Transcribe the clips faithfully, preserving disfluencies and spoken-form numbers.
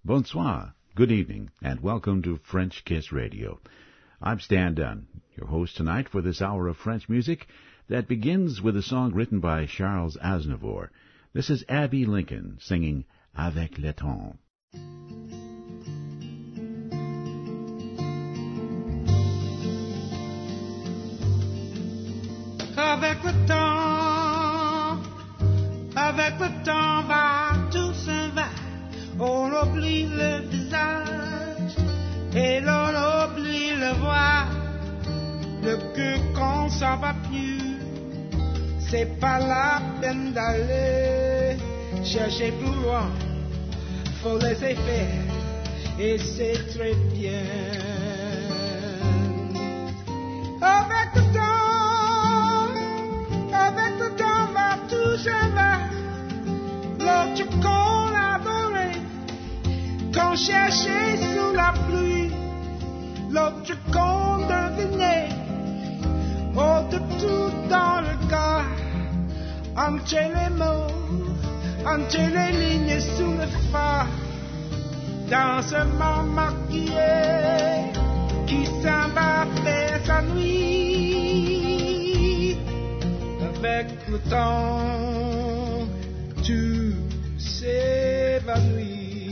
Bonsoir, good evening, and welcome to French Kiss Radio. I'm Stan Dunn, your host tonight for this hour of French music that begins with a song written by Charles Aznavour. This is Abbey Lincoln singing Avec le temps. Avec le temps, avec le temps va, tout s'en va. On oublie le visage et l'on oublie le voix. Le cœur quand ça va plus, c'est pas la peine d'aller chercher plus loin. Faut laisser faire et c'est très bien. Avec le temps, avec le temps va, tout s'en va. L'autre qu'on adorait, qu'on cherchait sous la pluie, l'autre qu'on devinait, au-dessous dans le corps, entre les mots, entre les lignes sous le phare, dans ce monde maquillé qui s'en va faire sa nuit. Avec le temps, tout s'évanouit.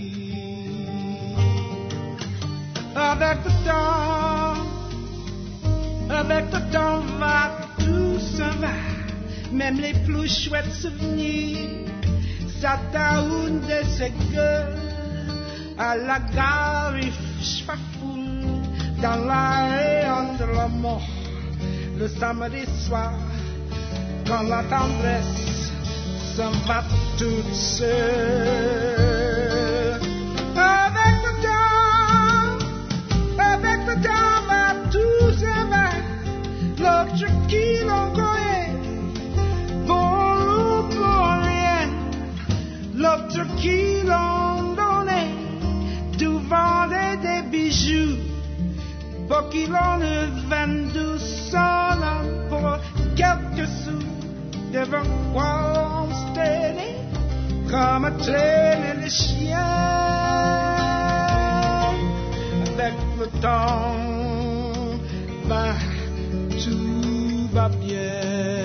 Avec le temps, avec le temps va, tout s'en va, même les plus chouettes souvenirs, ça taoune de ses gueules, à la gare il fafoule, dans la rayon de la mort, le samedi soir, quand la tendresse s'en va toute seule. Avec le temps, avec le temps va, tout s'en va, l'autre qui l'on connaît, pour nous pour rien, l'autre qui l'on donnait, tout vendait des bijoux, pour qu'il en ne vende son âme pour quelques sous, devant quoi on se tenait, comme traîner les chiens. Avec le temps va, tout va bien.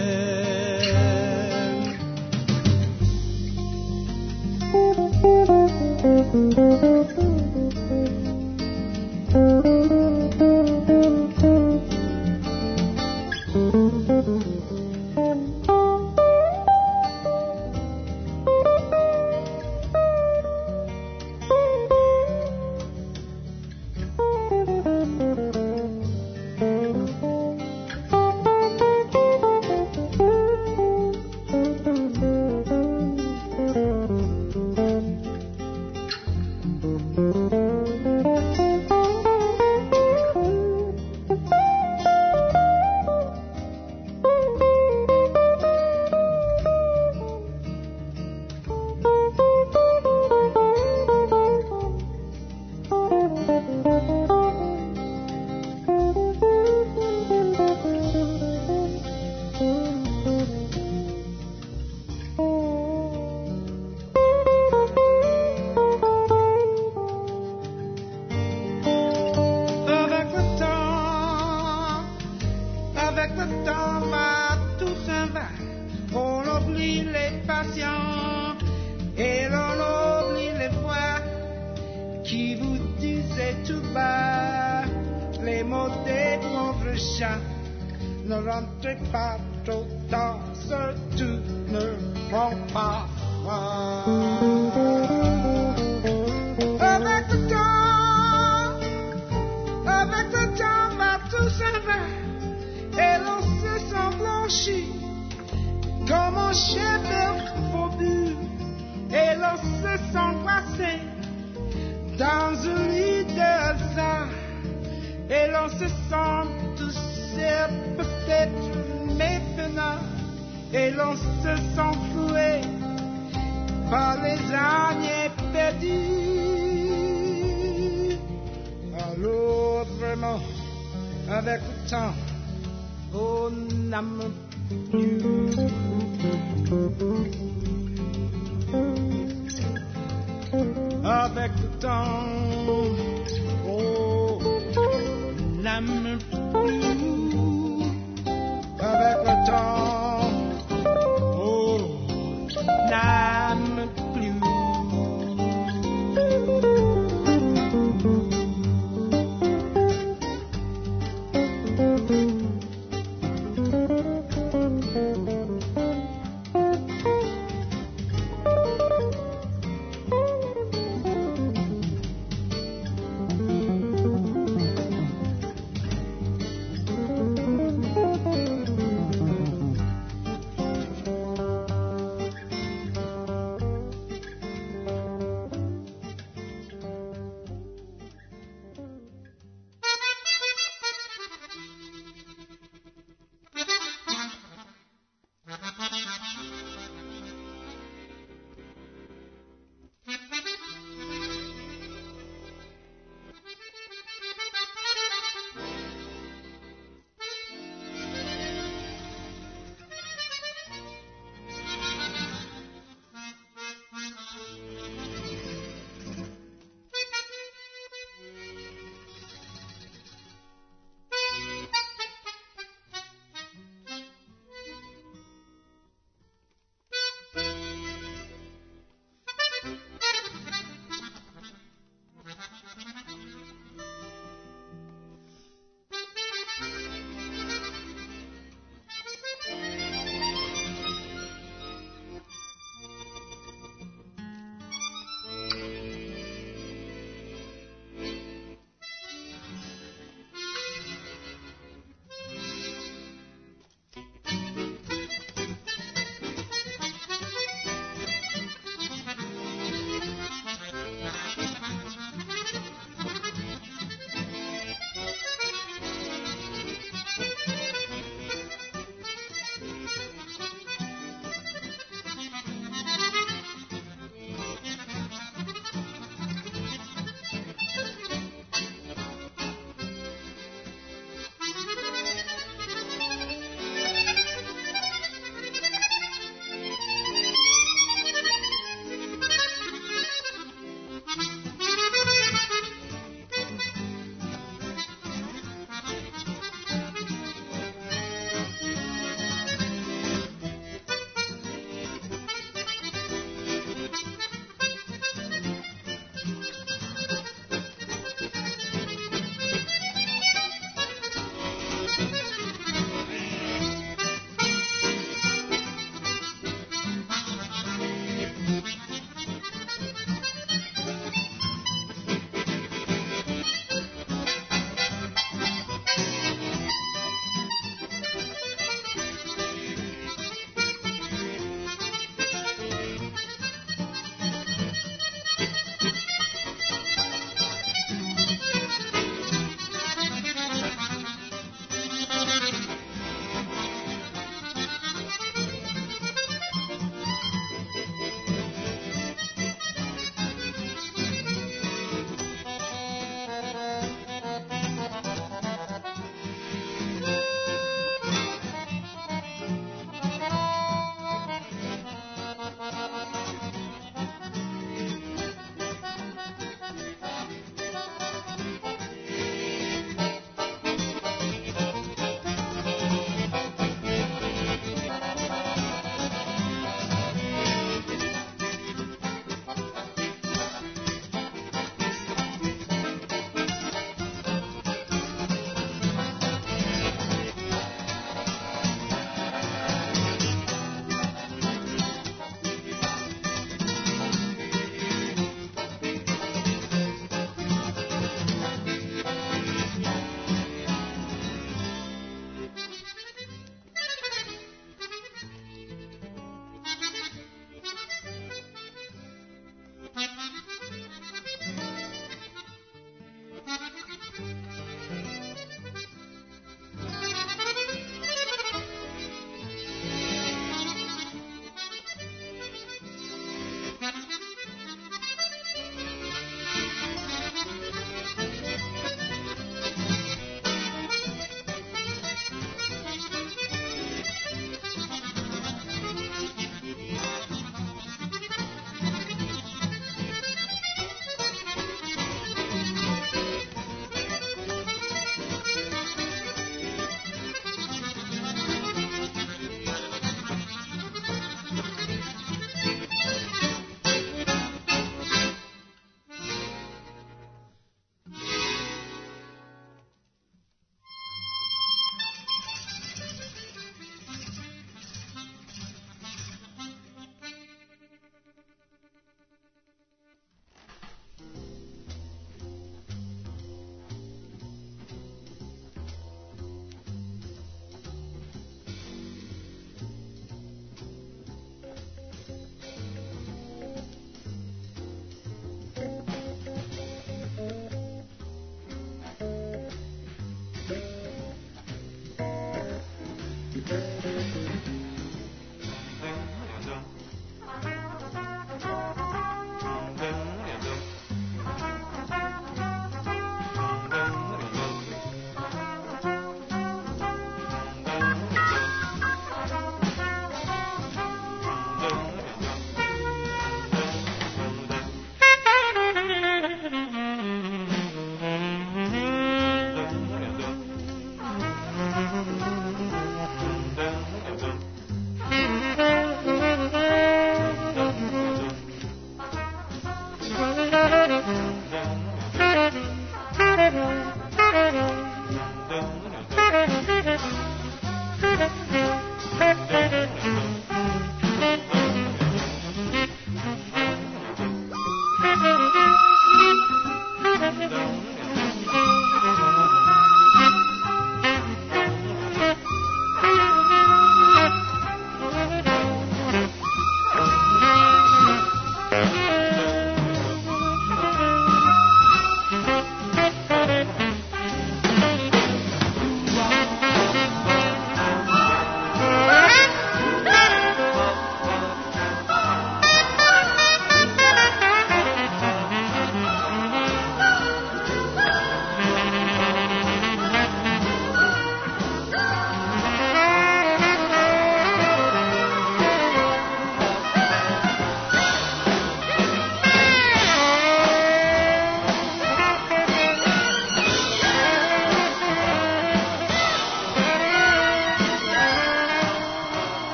Avec le temps, on n'aime plus. Avec le le temps. Oh, n'aime plus avec le temps. Oh, n'aime plus.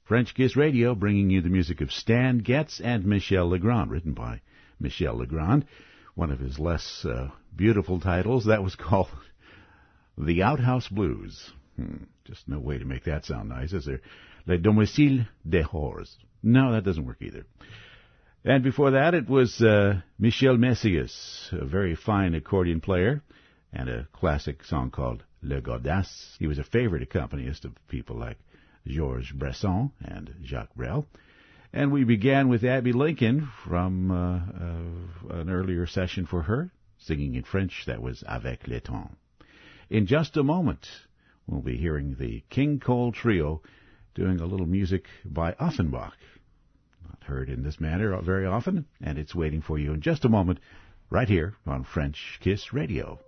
French Kiss Radio, bringing you the music of Stan Getz and Michel Legrand, written by Michel Legrand. One of his less uh, beautiful titles, that was called The Outhouse Blues. Hmm, just no way to make that sound nice, is there? Le Domicile des Horreurs. No, that doesn't work either. And before that, it was uh, Michel Messias, a very fine accordion player, and a classic song called Le Gaudasse. He was a favorite accompanist of people like Georges Bresson and Jacques Brel. And we began with Abby Lincoln from uh, uh, an earlier session for her, singing in French. That was Avec le temps. In just a moment, we'll be hearing the King Cole Trio doing a little music by Offenbach. Not heard in this manner very often, and it's waiting for you in just a moment, right here on French Kiss Radio.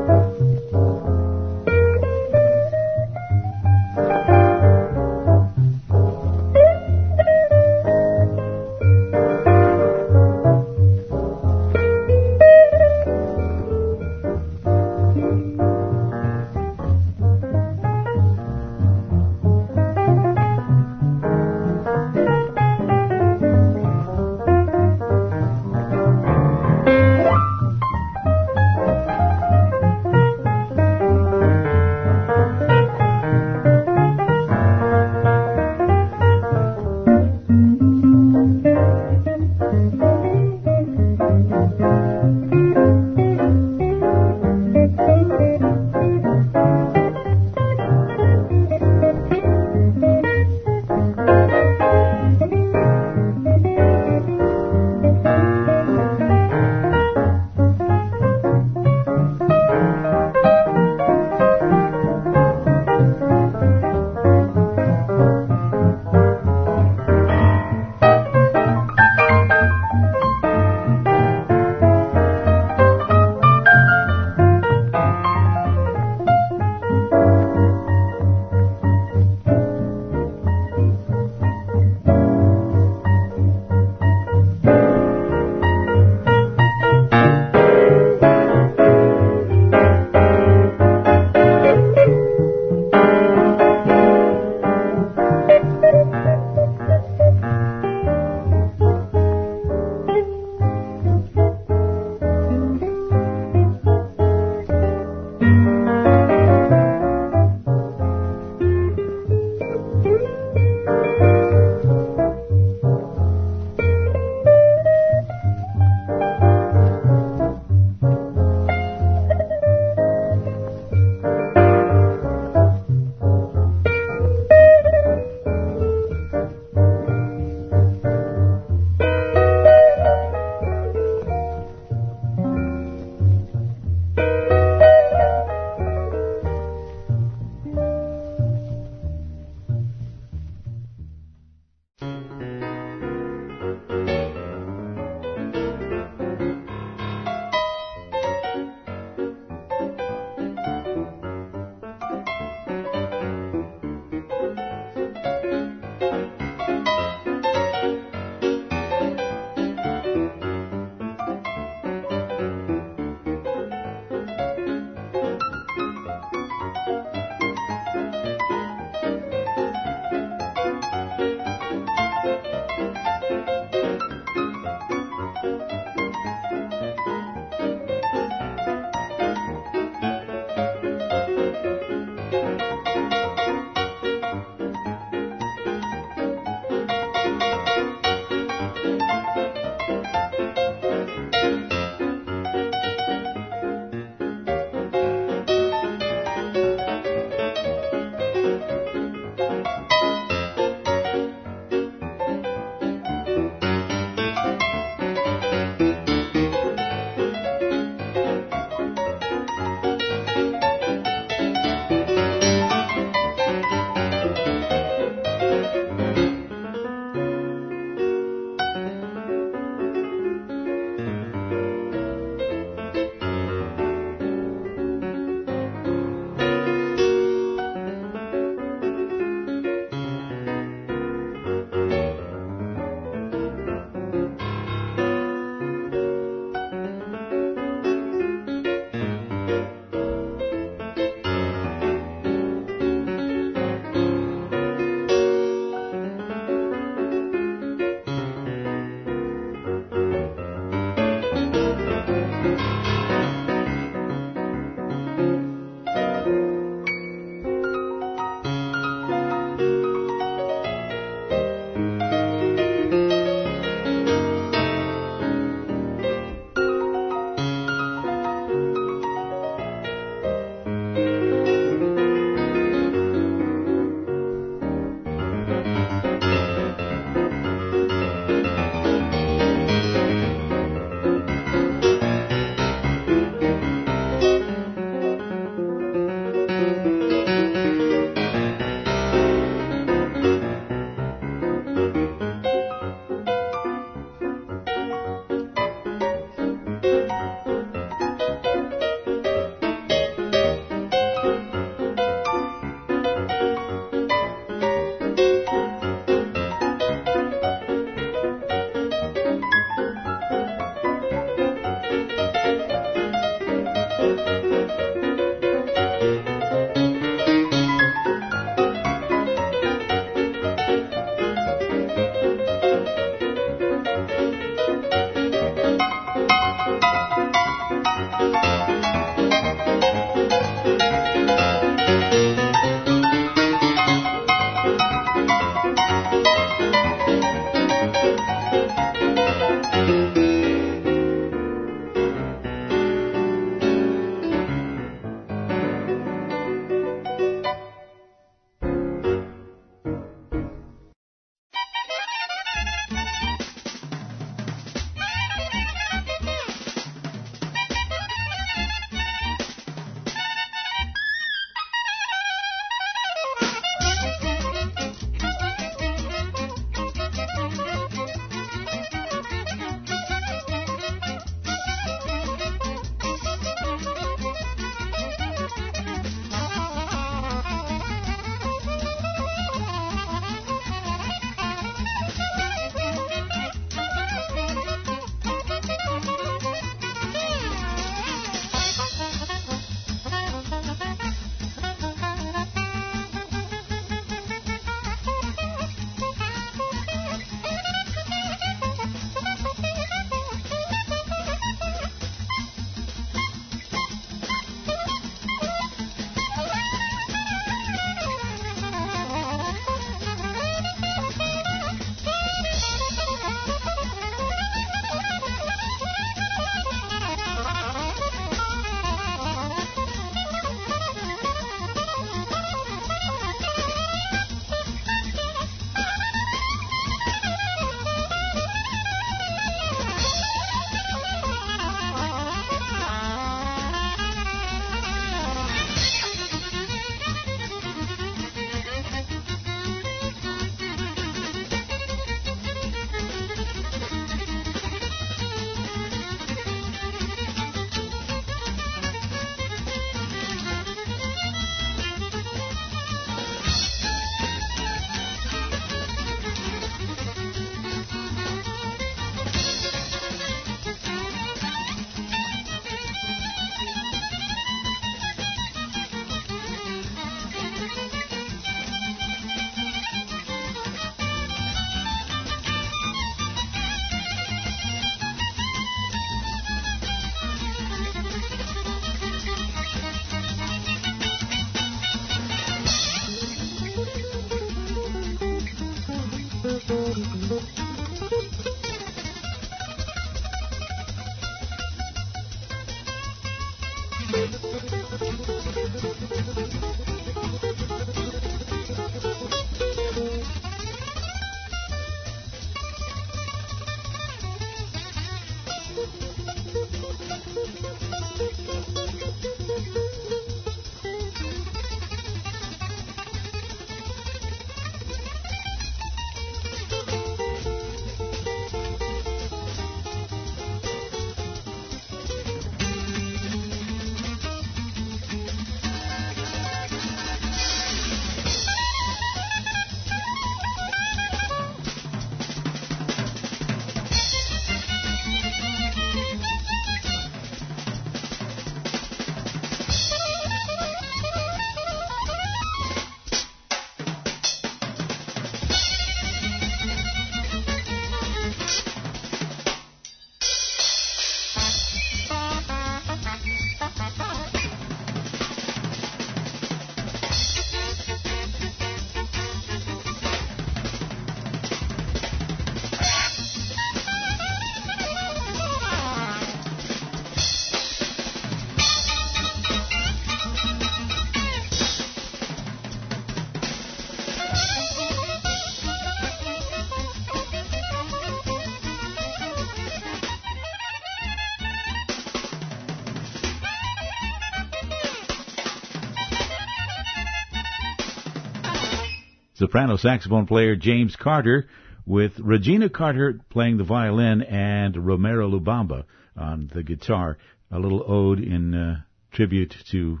Soprano saxophone player James Carter, with Regina Carter playing the violin and Romero Lubamba on the guitar. A little ode in uh, tribute to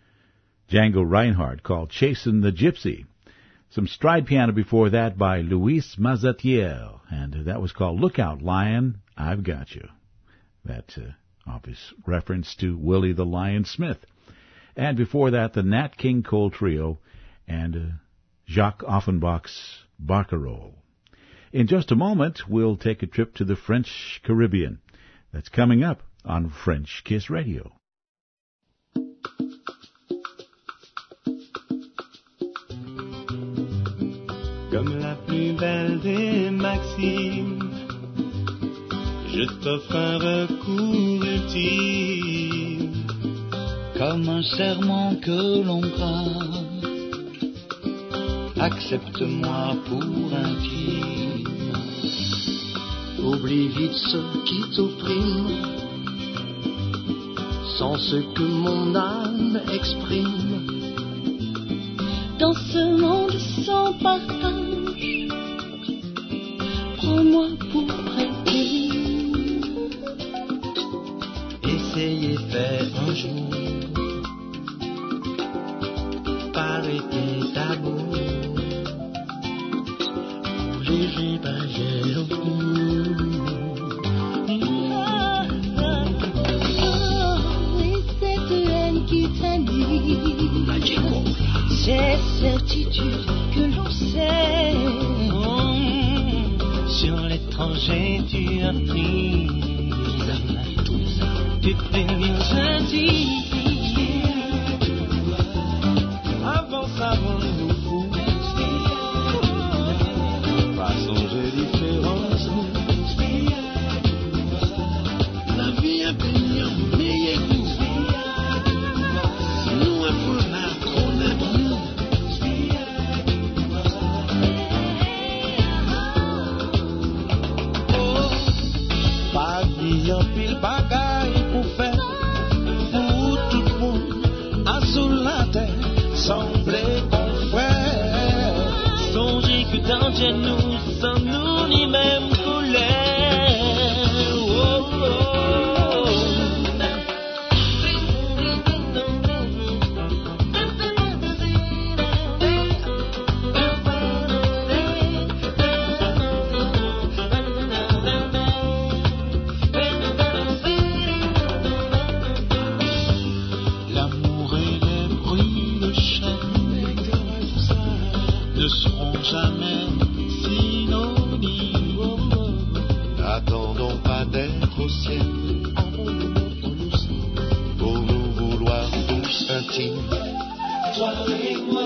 Django Reinhardt called Chasin' the Gypsy. Some stride piano before that by Luis Mazatiel, and that was called Look Out, Lion, I've Got You. That uh, obvious reference to Willie the Lion Smith. And before that, the Nat King Cole Trio and uh, Jacques Offenbach's Barcarolle. In just a moment, we'll take a trip to the French Caribbean. That's coming up on French Kiss Radio. Comme la plus belle des maximes, je t'offre un recours ultime. Comme un serment que l'on grave, accepte-moi pour intime. Oublie vite ce qui t'opprime, sans ce que mon âme exprime. Dans ce monde sans partage, prends-moi pour prêter. Essayez fait un jour, paraît tabou. Léger baguette au Et cette haine qui t'anime, j'ai certitude que l'on sait. Mmh. Sur l'étranger tu as pris tu préviens gentil. Avance avant nous fous, pas songer différence. La vie est peignant, mais écoute, si nous un peu là, on est bon. Oh, pas bien pile bagaille pour faire, pour tout le monde, à sous la terre, semblez bon frère. Songez que dans Dieu nous sommes nous ni même colère. Oh, oh. L'amour et les bruits de chaîne ne seront jamais synonymes. N'attendons pas d'être au ciel pour nous vouloir tous intimes. Toi et moi,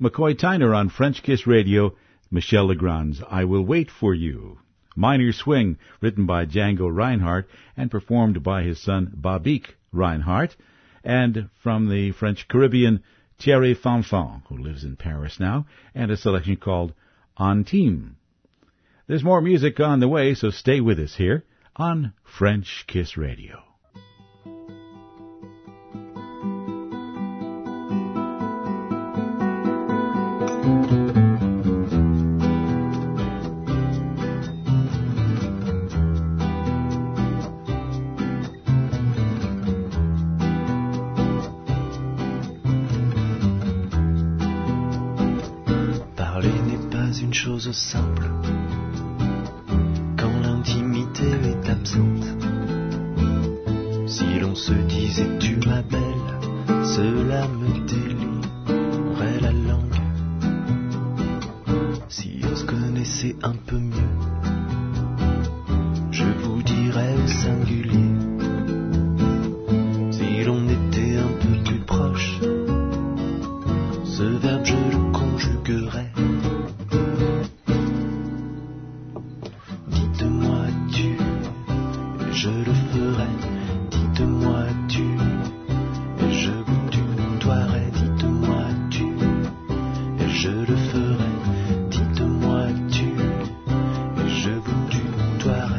McCoy Tyner on French Kiss Radio, Michel Legrand's I Will Wait For You. Minor Swing, written by Django Reinhardt and performed by his son Babik Reinhardt. And from the French Caribbean, Thierry Fanfan, who lives in Paris now, and a selection called Antime. There's more music on the way, so stay with us here on French Kiss Radio. Parler n'est pas une chose simple quand l'intimité est absente. Si l'on se disait tu ma belle, cela me délierait la langue. Si on se connaissait un peu mieux, je vous dirais au singulier. Si l'on était un peu plus proche, ce verbe je le conjuguerais. Dites-moi tu, et je le ferai. Dites-moi tu, et je vous tutoierai. Dites-moi tu, et je le ferai. Dites-moi tu, et je vous tutoierai.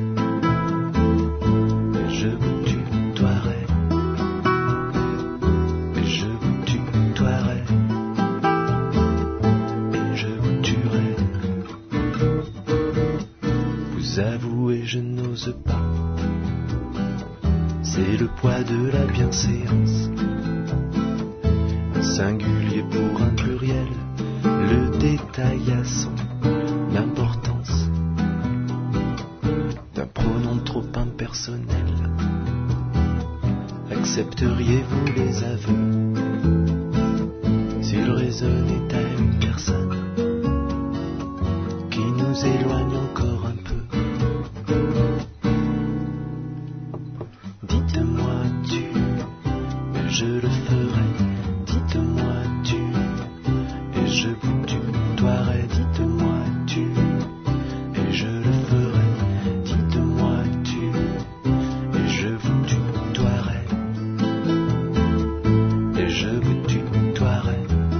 Et je vous tutoierai. Et je vous tutoierai. Et je vous tuerai. Vous avouez, je n'ose pas. C'est le poids de la bienséance. Un singulier pour un pluriel, le détail a son importance. D'un pronom trop impersonnel, accepteriez-vous les aveux s'ils résonnaient à une personne qui nous éloigne encore un peu? Dites-moi tu, et je le ferai. Dites-moi tu, et je vous tutoierai. Dites-moi tu, et je le ferai. Dites-moi tu, et je vous tutoierai. Et je vous tutoierai.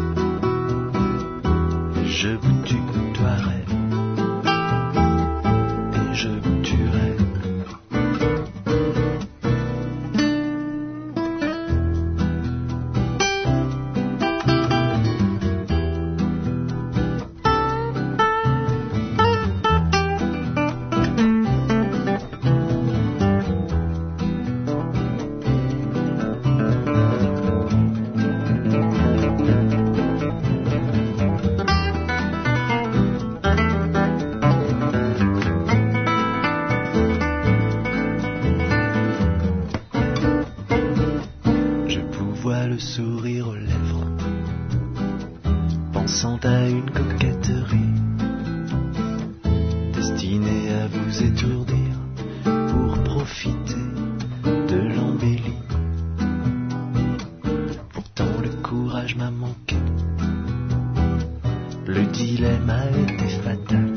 Et je vous tutoierai. Et je vous tuerai. Je vous vois le sourire aux lèvres, pensant à une coquetterie destinée à vous étourdir pour profiter de l'embellie. Pourtant le courage m'a manqué, le dilemme a été fatal.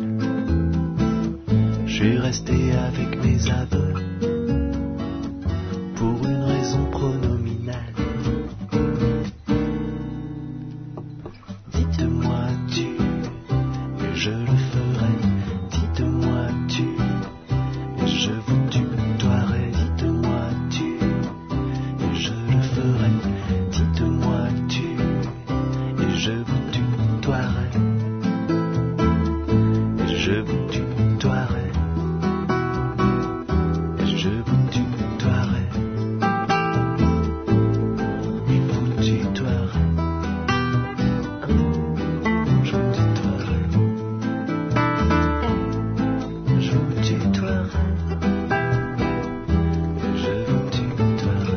Je suis resté avec mes aveux pour une raison pronominale. Dites-moi tu, et je le ferai. Dites-moi tu, et je vous tutoierai. Dites-moi tu, et je le ferai. Dites-moi tu, et je vous tutoierai. Et je vous tutoierai. Et je vous tutoierai. Et vous tutoierai. Je vous tutoierai. Je vous tutoierai. Et je vous tutoierai.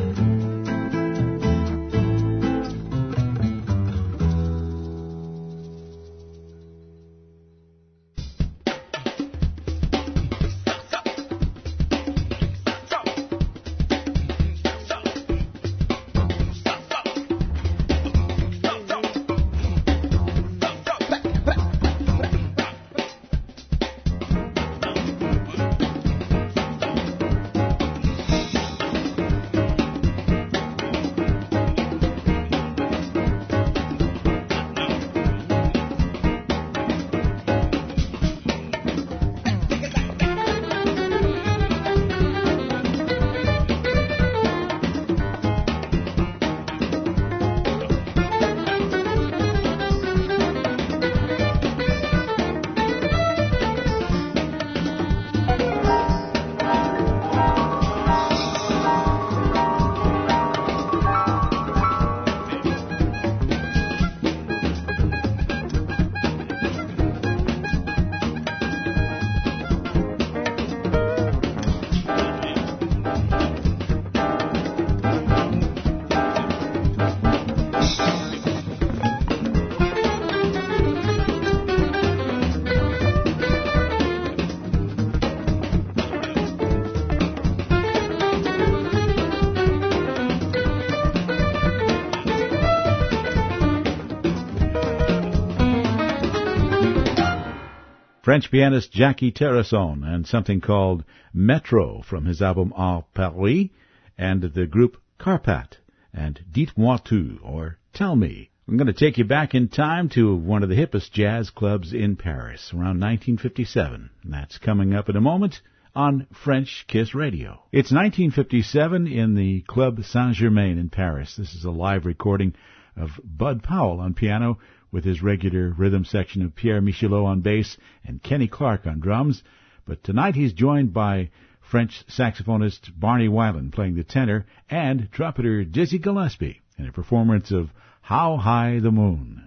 French pianist Jackie Terrasson and something called Metro from his album À Paris, and the group Carpat and Dites-moi tout, or Tell Me. I'm going to take you back in time to one of the hippest jazz clubs in Paris around nineteen fifty-seven. That's coming up in a moment on French Kiss Radio. It's nineteen fifty-seven in the Club Saint-Germain in Paris. This is a live recording of Bud Powell on piano with his regular rhythm section of Pierre Michelot on bass and Kenny Clark on drums. But tonight he's joined by French saxophonist Barney Weiland playing the tenor and trumpeter Dizzy Gillespie in a performance of How High the Moon.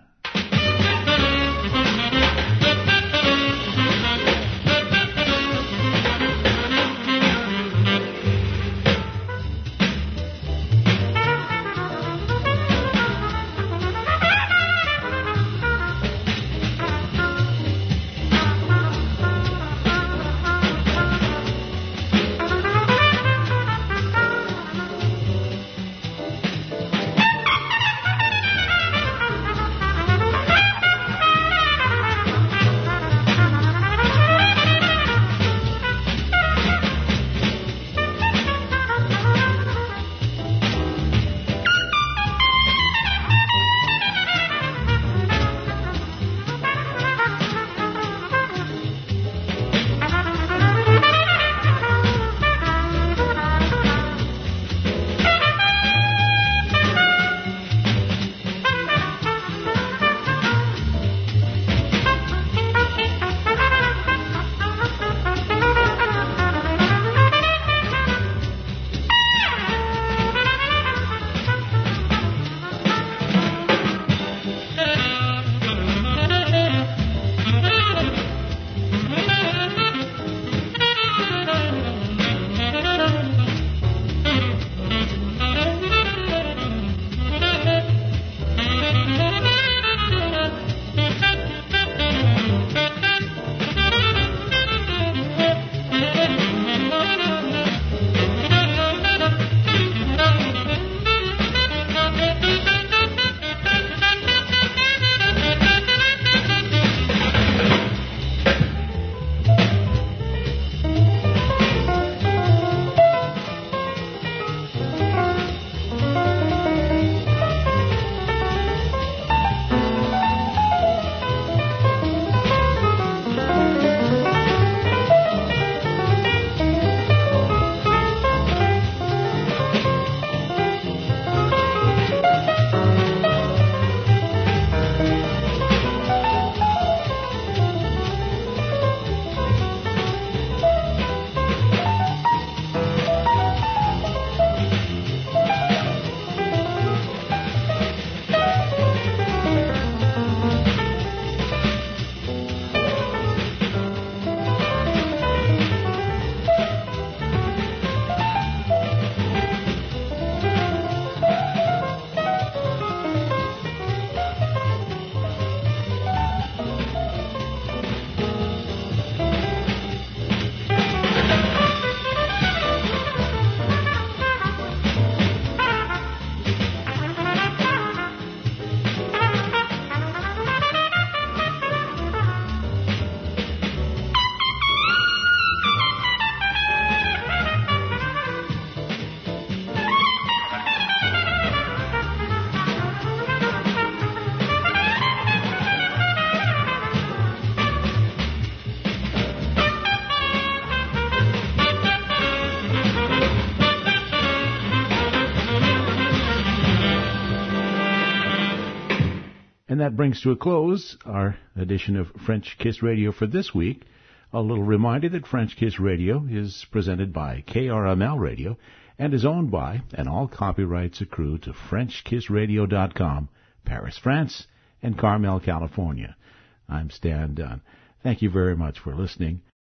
And that brings to a close our edition of French Kiss Radio for this week. A little reminder that French Kiss Radio is presented by K R M L Radio and is owned by, and all copyrights accrue to French Kiss Radio dot com, Paris, France, and Carmel, California. I'm Stan Dunn. Thank you very much for listening.